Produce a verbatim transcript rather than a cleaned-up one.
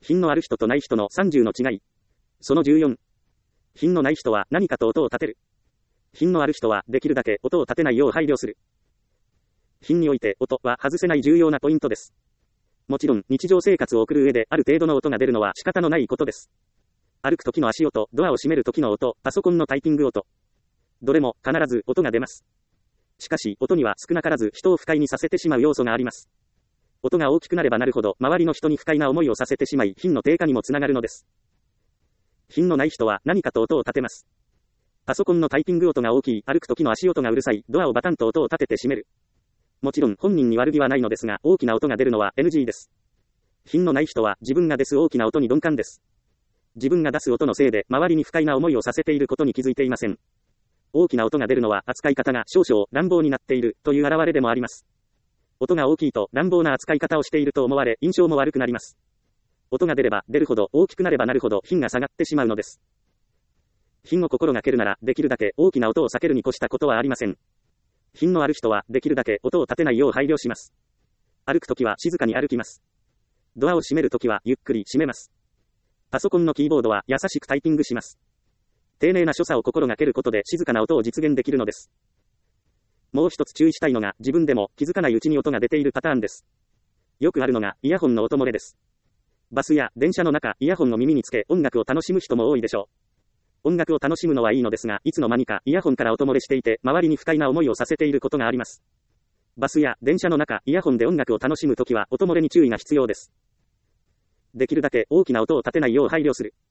品のある人とない人のさんじゅうの違い。そのじゅうよん。品のない人は何かと音を立てる。品のある人はできるだけ音を立てないよう配慮する。品において音は外せない重要なポイントです。もちろん日常生活を送る上である程度の音が出るのは仕方のないことです。歩く時の足音、ドアを閉める時の音、パソコンのタイピング音。どれも必ず音が出ます。しかし音には少なからず人を不快にさせてしまう要素があります。音が大きくなればなるほど周りの人に不快な思いをさせてしまい品の低下にもつながるのです。品のない人は何かと音を立てます。パソコンのタイピング音が大きい、歩く時の足音がうるさい、ドアをバタンと音を立てて閉める。もちろん本人に悪気はないのですが、大きな音が出るのは エヌジー です。品のない人は自分が出す大きな音に鈍感です。自分が出す音のせいで周りに不快な思いをさせていることに気づいていません。大きな音が出るのは扱い方が少々乱暴になっているという表れでもあります。音が大きいと乱暴な扱い方をしていると思われ印象も悪くなります。音が出れば出るほど大きくなればなるほど品が下がってしまうのです。品を心がけるならできるだけ大きな音を避けるに越したことはありません。品のある人はできるだけ音を立てないよう配慮します。歩くときは静かに歩きます。ドアを閉めるときはゆっくり閉めます。パソコンのキーボードは優しくタイピングします。丁寧な所作を心がけることで静かな音を実現できるのです。もう一つ注意したいのが自分でも気づかないうちに音が出ているパターンです。よくあるのがイヤホンの音漏れです。バスや電車の中、イヤホンを耳につけ音楽を楽しむ人も多いでしょう。音楽を楽しむのはいいのですが、いつの間にかイヤホンから音漏れしていて周りに不快な思いをさせていることがあります。バスや電車の中、イヤホンで音楽を楽しむときは音漏れに注意が必要です。できるだけ大きな音を立てないよう配慮する。